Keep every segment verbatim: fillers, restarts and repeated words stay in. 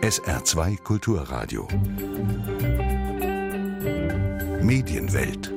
S R zwei Kulturradio. Medienwelt.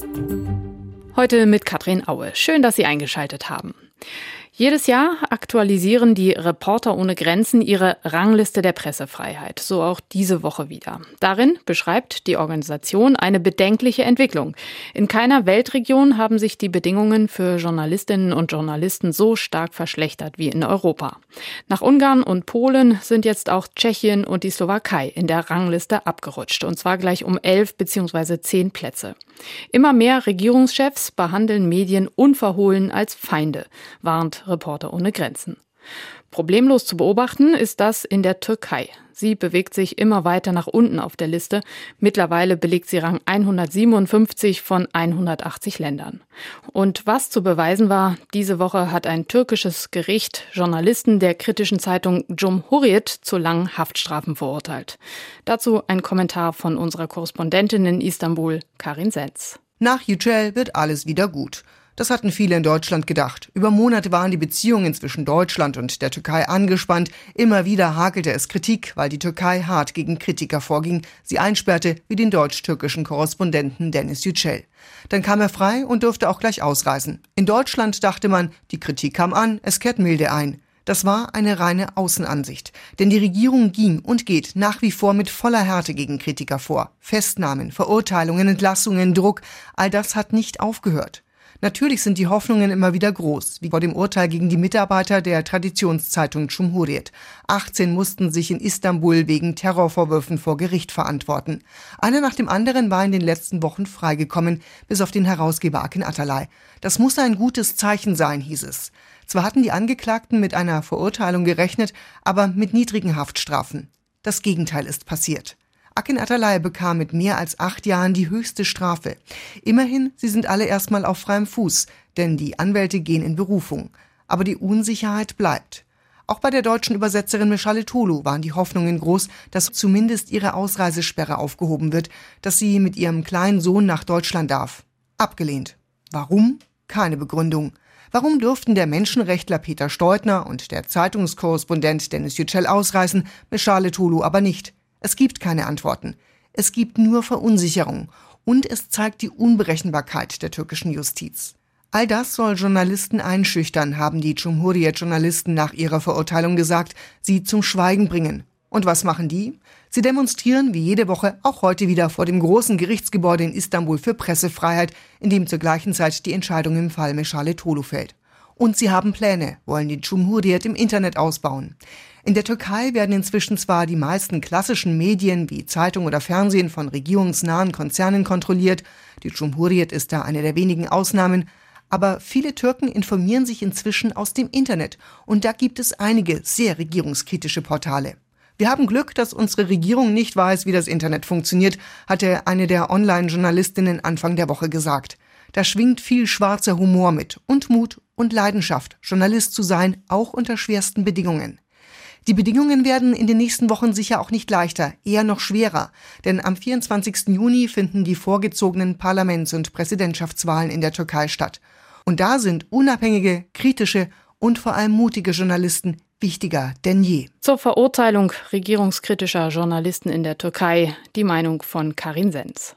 Heute mit Katrin Aue. Schön, dass Sie eingeschaltet haben. Jedes Jahr aktualisieren die Reporter ohne Grenzen ihre Rangliste der Pressefreiheit, so auch diese Woche wieder. Darin beschreibt die Organisation eine bedenkliche Entwicklung. In keiner Weltregion haben sich die Bedingungen für Journalistinnen und Journalisten so stark verschlechtert wie in Europa. Nach Ungarn und Polen sind jetzt auch Tschechien und die Slowakei in der Rangliste abgerutscht, und zwar gleich um elf bzw. zehn Plätze. Immer mehr Regierungschefs behandeln Medien unverhohlen als Feinde, warnt Reporter ohne Grenzen. Problemlos zu beobachten ist das in der Türkei. Sie bewegt sich immer weiter nach unten auf der Liste. Mittlerweile belegt sie Rang hundertsiebenundfünfzig von hundertachtzig Ländern. Und was zu beweisen war, diese Woche hat ein türkisches Gericht Journalisten der kritischen Zeitung Cumhuriyet zu langen Haftstrafen verurteilt. Dazu ein Kommentar von unserer Korrespondentin in Istanbul, Karin Senz. Nach Yücel wird alles wieder gut. Das hatten viele in Deutschland gedacht. Über Monate waren die Beziehungen zwischen Deutschland und der Türkei angespannt. Immer wieder hakelte es Kritik, weil die Türkei hart gegen Kritiker vorging, sie einsperrte, wie den deutsch-türkischen Korrespondenten Deniz Yücel. Dann kam er frei und durfte auch gleich ausreisen. In Deutschland dachte man, die Kritik kam an, es kehrt milde ein. Das war eine reine Außenansicht. Denn die Regierung ging und geht nach wie vor mit voller Härte gegen Kritiker vor. Festnahmen, Verurteilungen, Entlassungen, Druck, all das hat nicht aufgehört. Natürlich sind die Hoffnungen immer wieder groß, wie vor dem Urteil gegen die Mitarbeiter der Traditionszeitung Cumhuriyet. achtzehn mussten sich in Istanbul wegen Terrorvorwürfen vor Gericht verantworten. Einer nach dem anderen war in den letzten Wochen freigekommen, bis auf den Herausgeber Akin Atalay. Das muss ein gutes Zeichen sein, hieß es. Zwar hatten die Angeklagten mit einer Verurteilung gerechnet, aber mit niedrigen Haftstrafen. Das Gegenteil ist passiert. Akin Atalay bekam mit mehr als acht Jahren die höchste Strafe. Immerhin, sie sind alle erstmal auf freiem Fuß, denn die Anwälte gehen in Berufung. Aber die Unsicherheit bleibt. Auch bei der deutschen Übersetzerin Meschale Tolu waren die Hoffnungen groß, dass zumindest ihre Ausreisesperre aufgehoben wird, dass sie mit ihrem kleinen Sohn nach Deutschland darf. Abgelehnt. Warum? Keine Begründung. Warum durften der Menschenrechtler Peter Steutner und der Zeitungskorrespondent Deniz Yücel ausreisen, Meschale Tolu aber nicht? Es gibt keine Antworten. Es gibt nur Verunsicherung. Und es zeigt die Unberechenbarkeit der türkischen Justiz. All das soll Journalisten einschüchtern, haben die Cumhuriyet-Journalisten nach ihrer Verurteilung gesagt, sie zum Schweigen bringen. Und was machen die? Sie demonstrieren wie jede Woche, auch heute wieder, vor dem großen Gerichtsgebäude in Istanbul für Pressefreiheit, in dem zur gleichen Zeit die Entscheidung im Fall Meschale Tolu fällt. Und sie haben Pläne, wollen die Cumhuriyet im Internet ausbauen. In der Türkei werden inzwischen zwar die meisten klassischen Medien wie Zeitung oder Fernsehen von regierungsnahen Konzernen kontrolliert, die Cumhuriyet ist da eine der wenigen Ausnahmen, aber viele Türken informieren sich inzwischen aus dem Internet und da gibt es einige sehr regierungskritische Portale. Wir haben Glück, dass unsere Regierung nicht weiß, wie das Internet funktioniert, hatte eine der Online-Journalistinnen Anfang der Woche gesagt. Da schwingt viel schwarzer Humor mit und Mut und Leidenschaft, Journalist zu sein, auch unter schwersten Bedingungen. Die Bedingungen werden in den nächsten Wochen sicher auch nicht leichter, eher noch schwerer. Denn am vierundzwanzigsten Juni finden die vorgezogenen Parlaments- und Präsidentschaftswahlen in der Türkei statt. Und da sind unabhängige, kritische und vor allem mutige Journalisten wichtiger denn je. Zur Verurteilung regierungskritischer Journalisten in der Türkei die Meinung von Karin Senz.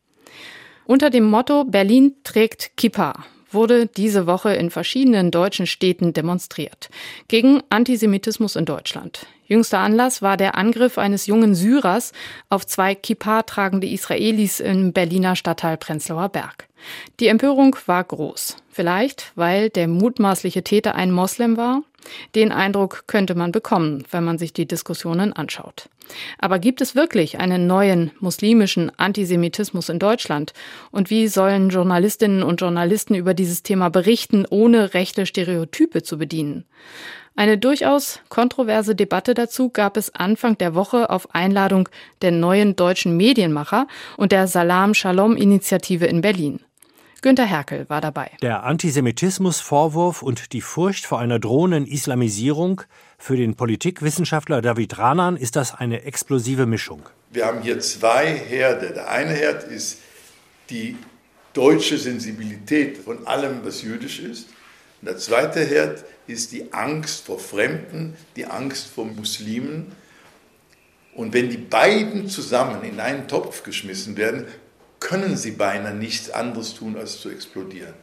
Unter dem Motto Berlin trägt Kippa wurde diese Woche in verschiedenen deutschen Städten demonstriert. Gegen Antisemitismus in Deutschland. Jüngster Anlass war der Angriff eines jungen Syrers auf zwei Kippa tragende Israelis im Berliner Stadtteil Prenzlauer Berg. Die Empörung war groß. Vielleicht, weil der mutmaßliche Täter ein Moslem war? Den Eindruck könnte man bekommen, wenn man sich die Diskussionen anschaut. Aber gibt es wirklich einen neuen muslimischen Antisemitismus in Deutschland? Und wie sollen Journalistinnen und Journalisten über dieses Thema berichten, ohne rechte Stereotype zu bedienen? Eine durchaus kontroverse Debatte dazu gab es Anfang der Woche auf Einladung der neuen deutschen Medienmacher und der Salam Shalom-Initiative in Berlin. Günter Herkel war dabei. Der Antisemitismusvorwurf und die Furcht vor einer drohenden Islamisierung, für den Politikwissenschaftler David Ranan ist das eine explosive Mischung. Wir haben hier zwei Herde. Der eine Herd ist die deutsche Sensibilität von allem, was jüdisch ist. Und der zweite Herd ist die Angst vor Fremden, die Angst vor Muslimen. Und wenn die beiden zusammen in einen Topf geschmissen werden, können sie beinahe nichts anderes tun, als zu explodieren.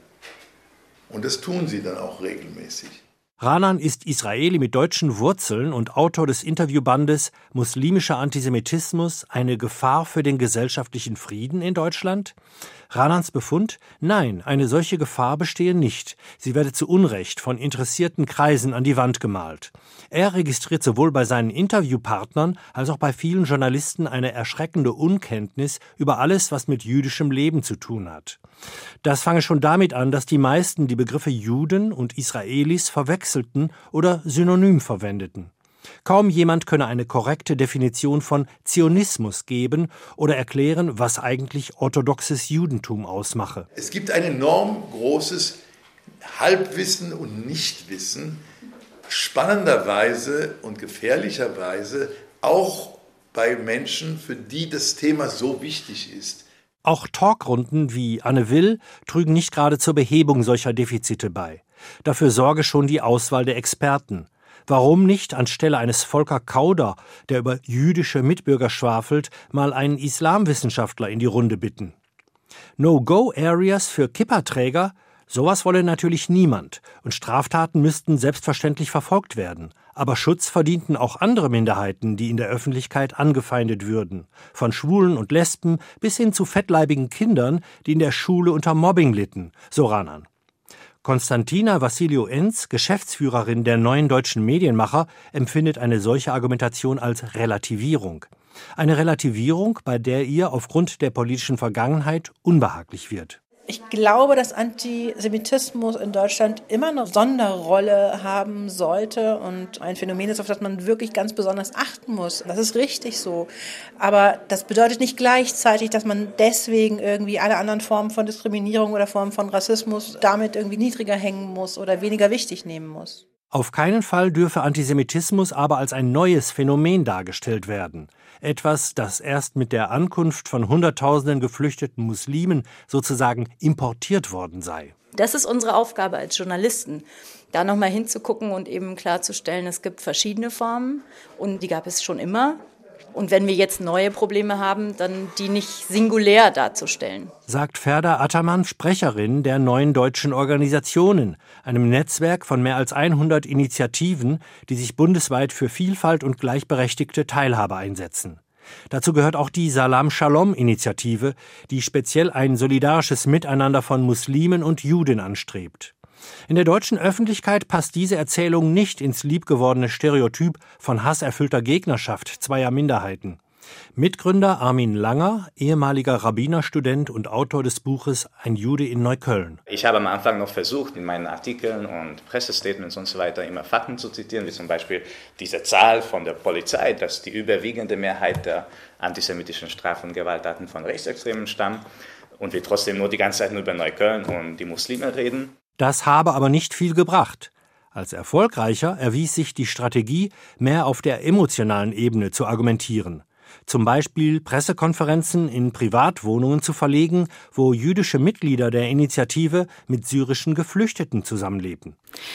Und das tun sie dann auch regelmäßig. Raanan ist Israeli mit deutschen Wurzeln und Autor des Interviewbandes »Muslimischer Antisemitismus – eine Gefahr für den gesellschaftlichen Frieden in Deutschland?« Raanans Befund: Nein, eine solche Gefahr bestehe nicht. Sie werde zu Unrecht von interessierten Kreisen an die Wand gemalt. Er registriert sowohl bei seinen Interviewpartnern als auch bei vielen Journalisten eine erschreckende Unkenntnis über alles, was mit jüdischem Leben zu tun hat. Das fange schon damit an, dass die meisten die Begriffe Juden und Israelis verwechselten oder synonym verwendeten. Kaum jemand könne eine korrekte Definition von Zionismus geben oder erklären, was eigentlich orthodoxes Judentum ausmache. Es gibt ein enorm großes Halbwissen und Nichtwissen, spannenderweise und gefährlicherweise auch bei Menschen, für die das Thema so wichtig ist. Auch Talkrunden wie Anne Will trügen nicht gerade zur Behebung solcher Defizite bei. Dafür sorge schon die Auswahl der Experten. Warum nicht anstelle eines Volker Kauder, der über jüdische Mitbürger schwafelt, mal einen Islamwissenschaftler in die Runde bitten? No-Go-Areas für Kippa-Träger? Sowas wolle natürlich niemand. Und Straftaten müssten selbstverständlich verfolgt werden. Aber Schutz verdienten auch andere Minderheiten, die in der Öffentlichkeit angefeindet würden. Von Schwulen und Lesben bis hin zu fettleibigen Kindern, die in der Schule unter Mobbing litten, so Raanan. Konstantina Vassiliou-Enz, Geschäftsführerin der Neuen Deutschen Medienmacher, empfindet eine solche Argumentation als Relativierung. Eine Relativierung, bei der ihr aufgrund der politischen Vergangenheit unbehaglich wird. Ich glaube, dass Antisemitismus in Deutschland immer eine Sonderrolle haben sollte und ein Phänomen ist, auf das man wirklich ganz besonders achten muss. Das ist richtig so. Aber das bedeutet nicht gleichzeitig, dass man deswegen irgendwie alle anderen Formen von Diskriminierung oder Formen von Rassismus damit irgendwie niedriger hängen muss oder weniger wichtig nehmen muss. Auf keinen Fall dürfe Antisemitismus aber als ein neues Phänomen dargestellt werden. Etwas, das erst mit der Ankunft von Hunderttausenden geflüchteten Muslimen sozusagen importiert worden sei. Das ist unsere Aufgabe als Journalisten, da nochmal hinzugucken und eben klarzustellen, es gibt verschiedene Formen und die gab es schon immer. Und wenn wir jetzt neue Probleme haben, dann die nicht singulär darzustellen. Sagt Ferda Ataman, Sprecherin der Neuen Deutschen Organisationen, einem Netzwerk von mehr als hundert Initiativen, die sich bundesweit für Vielfalt und gleichberechtigte Teilhabe einsetzen. Dazu gehört auch die Salam Shalom-Initiative, die speziell ein solidarisches Miteinander von Muslimen und Juden anstrebt. In der deutschen Öffentlichkeit passt diese Erzählung nicht ins liebgewordene Stereotyp von hasserfüllter Gegnerschaft zweier Minderheiten. Mitgründer Armin Langer, ehemaliger Rabbinerstudent und Autor des Buches Ein Jude in Neukölln. Ich habe am Anfang noch versucht, in meinen Artikeln und Pressestatements und so weiter immer Fakten zu zitieren, wie zum Beispiel diese Zahl von der Polizei, dass die überwiegende Mehrheit der antisemitischen Straf- und Gewalttaten von Rechtsextremen stammen und wir trotzdem nur die ganze Zeit nur über Neukölln und die Muslime reden. Das habe aber nicht viel gebracht. Als erfolgreicher erwies sich die Strategie, mehr auf der emotionalen Ebene zu argumentieren. Zum Beispiel Pressekonferenzen in Privatwohnungen zu verlegen, wo jüdische Mitglieder der Initiative mit syrischen Geflüchteten zusammenlebten.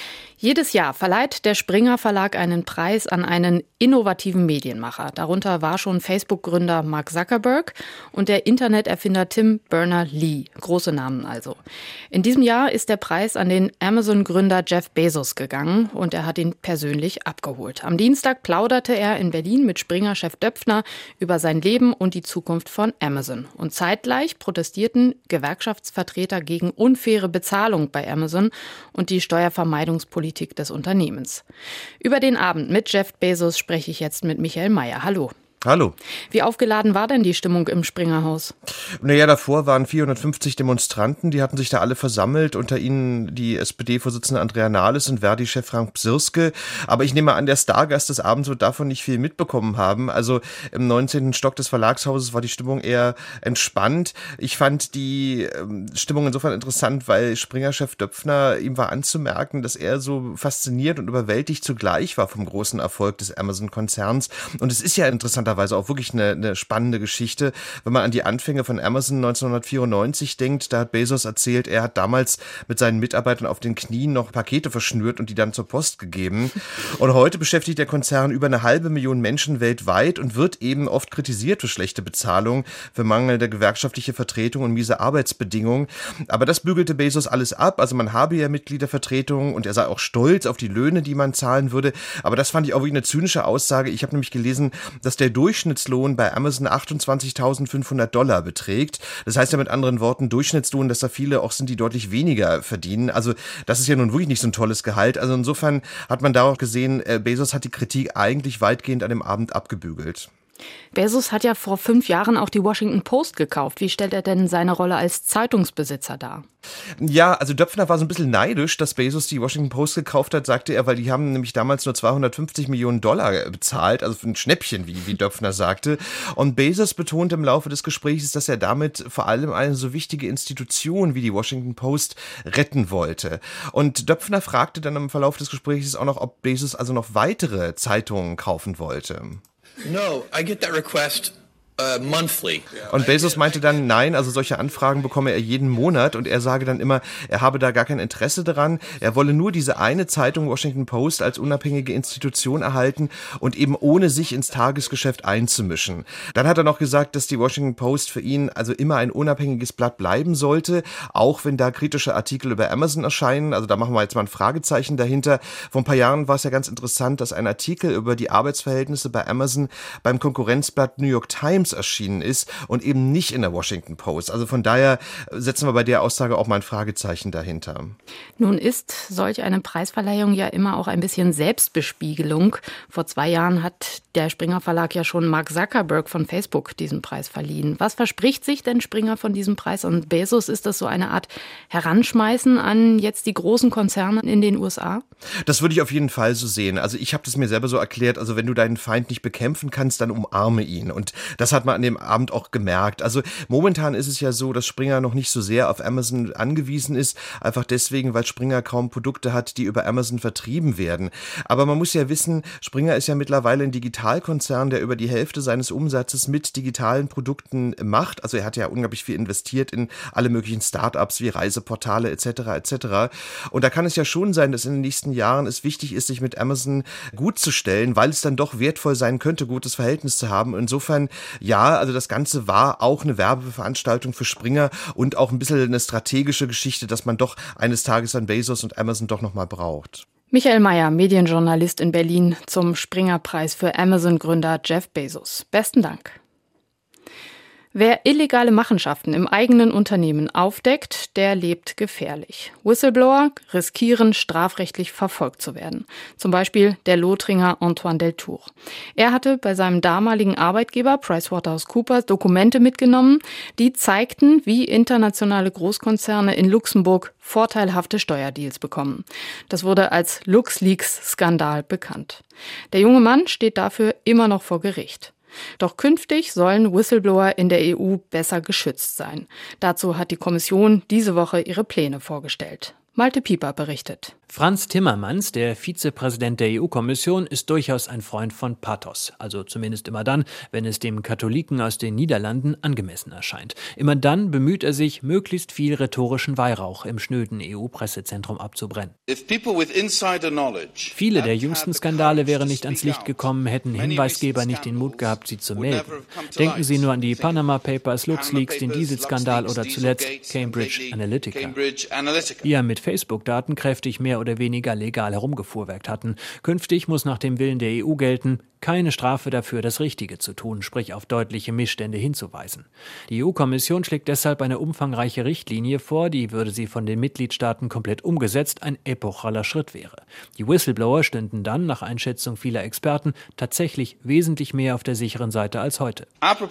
Jedes Jahr verleiht der Springer Verlag einen Preis an einen innovativen Medienmacher. Darunter war schon Facebook-Gründer Mark Zuckerberg und der Interneterfinder Tim Berners-Lee. Große Namen also. In diesem Jahr ist der Preis an den Amazon-Gründer Jeff Bezos gegangen und er hat ihn persönlich abgeholt. Am Dienstag plauderte er in Berlin mit Springer-Chef Döpfner über sein Leben und die Zukunft von Amazon. Und zeitgleich protestierten Gewerkschaftsvertreter gegen unfaire Bezahlung bei Amazon und die Steuervermeidungspolitik des Unternehmens. Über den Abend mit Jeff Bezos spreche ich jetzt mit Michael Mayer. Hallo. Hallo. Wie aufgeladen war denn die Stimmung im Springerhaus? Naja, davor waren vierhundertfünfzig Demonstranten, die hatten sich da alle versammelt, unter ihnen die S P D-Vorsitzende Andrea Nahles und Verdi-Chef Frank Psirske. Aber ich nehme an, der Stargast des Abends wird davon nicht viel mitbekommen haben. Also im neunzehnten Stock des Verlagshauses war die Stimmung eher entspannt. Ich fand die ähm, Stimmung insofern interessant, weil Springer-Chef Döpfner, ihm war anzumerken, dass er so fasziniert und überwältigt zugleich war vom großen Erfolg des Amazon-Konzerns. Und es ist ja interessanter interessanterweise auch wirklich eine, eine spannende Geschichte. Wenn man an die Anfänge von Amazon neunzehnhundertvierundneunzig denkt, da hat Bezos erzählt, er hat damals mit seinen Mitarbeitern auf den Knien noch Pakete verschnürt und die dann zur Post gegeben. Und heute beschäftigt der Konzern über eine halbe Million Menschen weltweit und wird eben oft kritisiert für schlechte Bezahlung, für mangelnde gewerkschaftliche Vertretung und miese Arbeitsbedingungen. Aber das bügelte Bezos alles ab. Also man habe ja Mitgliedervertretungen und er sei auch stolz auf die Löhne, die man zahlen würde. Aber das fand ich auch wirklich eine zynische Aussage. Ich habe nämlich gelesen, dass der Durchschnittslohn bei Amazon achtundzwanzigtausendfünfhundert Dollar beträgt. Das heißt ja mit anderen Worten Durchschnittslohn, dass da viele auch sind, die deutlich weniger verdienen. Also das ist ja nun wirklich nicht so ein tolles Gehalt. Also insofern hat man da auch gesehen, Bezos hat die Kritik eigentlich weitgehend an dem Abend abgebügelt. Bezos hat ja vor fünf Jahren auch die Washington Post gekauft. Wie stellt er denn seine Rolle als Zeitungsbesitzer dar? Ja, also Döpfner war so ein bisschen neidisch, dass Bezos die Washington Post gekauft hat, sagte er, weil die haben nämlich damals nur zweihundertfünfzig Millionen Dollar bezahlt, also für ein Schnäppchen, wie, wie Döpfner sagte. Und Bezos betonte im Laufe des Gesprächs, dass er damit vor allem eine so wichtige Institution wie die Washington Post retten wollte. Und Döpfner fragte dann im Verlauf des Gesprächs auch noch, ob Bezos also noch weitere Zeitungen kaufen wollte. No, I get that request uh, monthly. Und Bezos meinte dann, nein, also solche Anfragen bekomme er jeden Monat und er sage dann immer, er habe da gar kein Interesse daran, er wolle nur diese eine Zeitung Washington Post als unabhängige Institution erhalten und eben ohne sich ins Tagesgeschäft einzumischen. Dann hat er noch gesagt, dass die Washington Post für ihn also immer ein unabhängiges Blatt bleiben sollte, auch wenn da kritische Artikel über Amazon erscheinen, also da machen wir jetzt mal ein Fragezeichen dahinter. Vor ein paar Jahren war es ja ganz interessant, dass ein Artikel über die Arbeitsverhältnisse bei Amazon beim Konkurrenzblatt New York Times erschienen ist und eben nicht in der Washington Post. Also von daher setzen wir bei der Aussage auch mal ein Fragezeichen dahinter. Nun ist solch eine Preisverleihung ja immer auch ein bisschen Selbstbespiegelung. Vor zwei Jahren hat der Springer Verlag ja schon Mark Zuckerberg von Facebook diesen Preis verliehen. Was verspricht sich denn Springer von diesem Preis? Und Bezos, ist das so eine Art Heranschmeißen an jetzt die großen Konzerne in den U S A? Das würde ich auf jeden Fall so sehen. Also ich habe das mir selber so erklärt, also wenn du deinen Feind nicht bekämpfen kannst, dann umarme ihn. Und das hat man an dem Abend auch gemerkt. Also momentan ist es ja so, dass Springer noch nicht so sehr auf Amazon angewiesen ist, einfach deswegen, weil Springer kaum Produkte hat, die über Amazon vertrieben werden. Aber man muss ja wissen, Springer ist ja mittlerweile ein Digitalkonzern, der über die Hälfte seines Umsatzes mit digitalen Produkten macht. Also er hat ja unglaublich viel investiert in alle möglichen Startups wie Reiseportale et cetera et cetera. Und da kann es ja schon sein, dass in den nächsten Jahren es wichtig ist, sich mit Amazon gut zu stellen, weil es dann doch wertvoll sein könnte, gutes Verhältnis zu haben. Insofern, ja, also das Ganze war auch eine Werbeveranstaltung für Springer und auch ein bisschen eine strategische Geschichte, dass man doch eines Tages an Bezos und Amazon doch nochmal braucht. Michael Mayer, Medienjournalist in Berlin, zum Springer-Preis für Amazon-Gründer Jeff Bezos. Besten Dank. Wer illegale Machenschaften im eigenen Unternehmen aufdeckt, der lebt gefährlich. Whistleblower riskieren, strafrechtlich verfolgt zu werden. Zum Beispiel der Lothringer Antoine Deltour. Er hatte bei seinem damaligen Arbeitgeber PricewaterhouseCoopers Dokumente mitgenommen, die zeigten, wie internationale Großkonzerne in Luxemburg vorteilhafte Steuerdeals bekommen. Das wurde als LuxLeaks-Skandal bekannt. Der junge Mann steht dafür immer noch vor Gericht. Doch künftig sollen Whistleblower in der E U besser geschützt sein. Dazu hat die Kommission diese Woche ihre Pläne vorgestellt. Malte Pieper berichtet. Frans Timmermans, der Vizepräsident der E U-Kommission, ist durchaus ein Freund von Pathos. Also zumindest immer dann, wenn es dem Katholiken aus den Niederlanden angemessen erscheint. Immer dann bemüht er sich, möglichst viel rhetorischen Weihrauch im schnöden E U-Pressezentrum abzubrennen. Viele der jüngsten Skandale wären nicht ans Licht gekommen, hätten Hinweisgeber nicht den Mut gehabt, sie zu melden. Denken Sie nur an die Panama Papers, LuxLeaks, den Dieselskandal oder zuletzt Cambridge Analytica, die ja mit Facebook-Daten kräftig mehr oder weniger legal herumgefuhrwerkt hatten. Künftig muss nach dem Willen der E U gelten, keine Strafe dafür, das Richtige zu tun, sprich auf deutliche Missstände hinzuweisen. Die E U-Kommission schlägt deshalb eine umfangreiche Richtlinie vor, die, würde sie von den Mitgliedstaaten komplett umgesetzt, ein epochaler Schritt wäre. Die Whistleblower stünden dann, nach Einschätzung vieler Experten, tatsächlich wesentlich mehr auf der sicheren Seite als heute.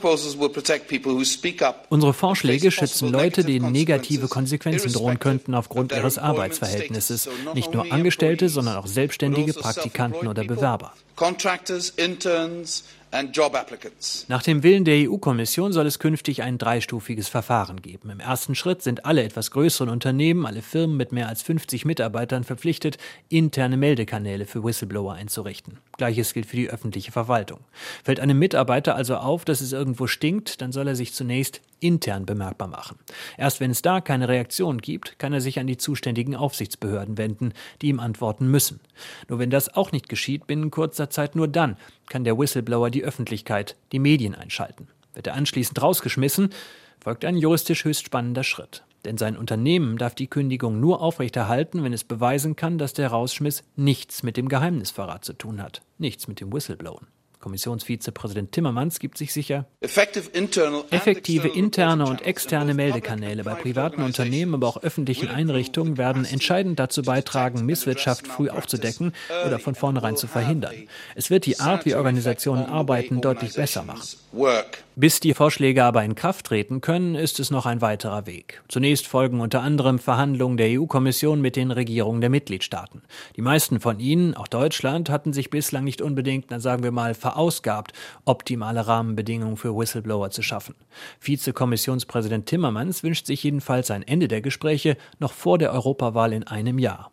Unsere Vorschläge schützen Leute, denen negative Konsequenzen drohen könnten aufgrund ihres Arbeitsverhältnisses. Nicht nur Angestellte, sondern auch selbstständige Praktikanten oder Bewerber. Contractors, interns Nach dem Willen der E U-Kommission soll es künftig ein dreistufiges Verfahren geben. Im ersten Schritt sind alle etwas größeren Unternehmen, alle Firmen mit mehr als fünfzig Mitarbeitern verpflichtet, interne Meldekanäle für Whistleblower einzurichten. Gleiches gilt für die öffentliche Verwaltung. Fällt einem Mitarbeiter also auf, dass es irgendwo stinkt, dann soll er sich zunächst intern bemerkbar machen. Erst wenn es da keine Reaktion gibt, kann er sich an die zuständigen Aufsichtsbehörden wenden, die ihm antworten müssen. Nur wenn das auch nicht geschieht, binnen kurzer Zeit, nur dann kann der Whistleblower die Öffentlichkeit, die Medien einschalten. Wird er anschließend rausgeschmissen, folgt ein juristisch höchst spannender Schritt. Denn sein Unternehmen darf die Kündigung nur aufrechterhalten, wenn es beweisen kann, dass der Rausschmiss nichts mit dem Geheimnisverrat zu tun hat, nichts mit dem Whistleblowen. Kommissionsvizepräsident Timmermans gibt sich sicher, effektive interne und externe Meldekanäle bei privaten Unternehmen, aber auch öffentlichen Einrichtungen werden entscheidend dazu beitragen, Misswirtschaft früh aufzudecken oder von vornherein zu verhindern. Es wird die Art, wie Organisationen arbeiten, deutlich besser machen. Bis die Vorschläge aber in Kraft treten können, ist es noch ein weiterer Weg. Zunächst folgen unter anderem Verhandlungen der E U-Kommission mit den Regierungen der Mitgliedstaaten. Die meisten von ihnen, auch Deutschland, hatten sich bislang nicht unbedingt, dann sagen wir mal, verausgabt, optimale Rahmenbedingungen für Whistleblower zu schaffen. Vizekommissionspräsident Timmermans wünscht sich jedenfalls ein Ende der Gespräche noch vor der Europawahl in einem Jahr.